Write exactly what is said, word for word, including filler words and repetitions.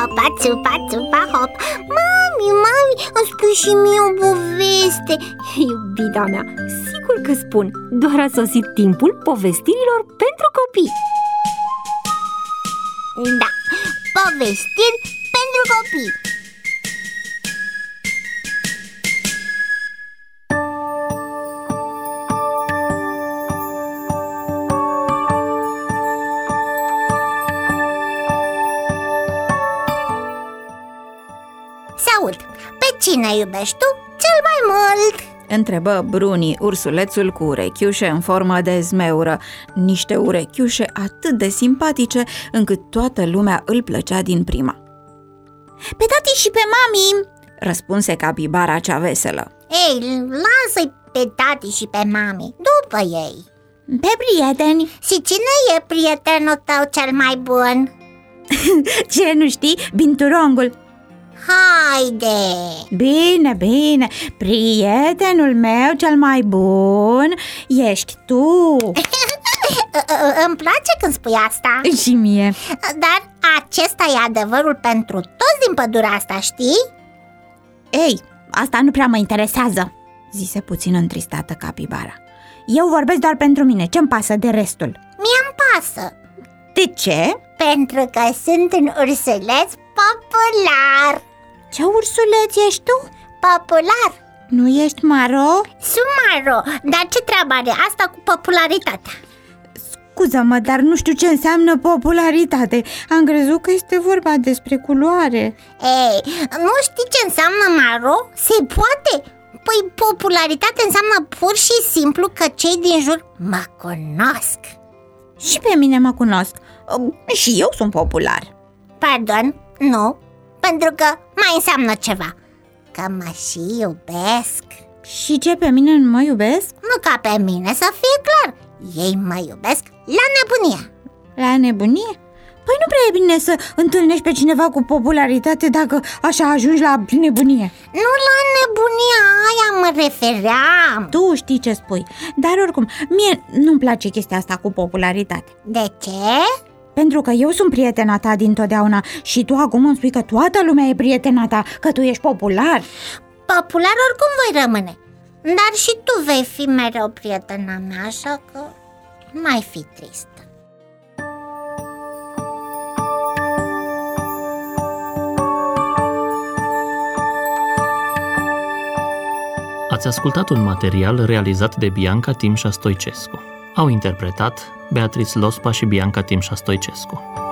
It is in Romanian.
țupa, țupa, țupa, hop. Mami, mami, îmi spui și mie o poveste. Iubita mea, sigur că spun. Doar a sosit timpul povestirilor pentru copii. Da, povestiri pentru copii. Saud, pe cine iubești tu cel mai mult? Întrebă Bruni, ursulețul cu urechiușe în formă de zmeură, niște urechiușe atât de simpatice încât toată lumea îl plăcea din prima. Pe tati și pe mami, răspunse capibara cea veselă. Ei, lasă-i pe tati și pe mami, după ei. Pe prieteni. Și cine e prietenul tău cel mai bun? Ce, nu știi? Binturongul. Haide! Bine, bine, prietenul meu cel mai bun ești tu. Îmi place când spui asta. Și mie. Dar acesta e adevărul pentru toți din pădurea asta, știi? Ei, asta nu prea mă interesează, zise puțin întristată capibara. Eu vorbesc doar pentru mine, ce-mi pasă de restul? Mie-mi pasă. De ce? Pentru că sunt un ursuleț popular. Ce ursuleț ești tu? Popular. Nu ești maro? Sunt maro, dar ce treabă are asta cu popularitatea? Scuză-mă, dar nu știu ce înseamnă popularitate. Am crezut că este vorba despre culoare. Ei, nu știi ce înseamnă maro? Se poate? Păi popularitate înseamnă pur și simplu că cei din jur mă cunosc. Și pe mine mă cunosc. Și eu sunt popular. Pardon, nu, pentru că mai înseamnă ceva. Că mă și iubesc. Și ce, pe mine nu mă iubesc? Nu ca pe mine, să fie clar. Ei mă iubesc la nebunie. La nebunie? Păi nu prea e bine să întâlnești pe cineva cu popularitate dacă așa ajungi la nebunie. Nu la nebunia aia mă refeream. Tu știi ce spui, dar oricum, mie nu-mi place chestia asta cu popularitate. De ce? Pentru că eu sunt prietena ta dintotdeauna și tu acum îmi spui că toată lumea e prietena ta, că tu ești popular. Popular oricum voi rămâne, dar și tu vei fi mereu prietena mea, așa că mai fi tristă. Ați ascultat un material realizat de Bianca Timșa Stoicescu. Au interpretat Beatrice Lospa și Bianca Timșa Stoicescu.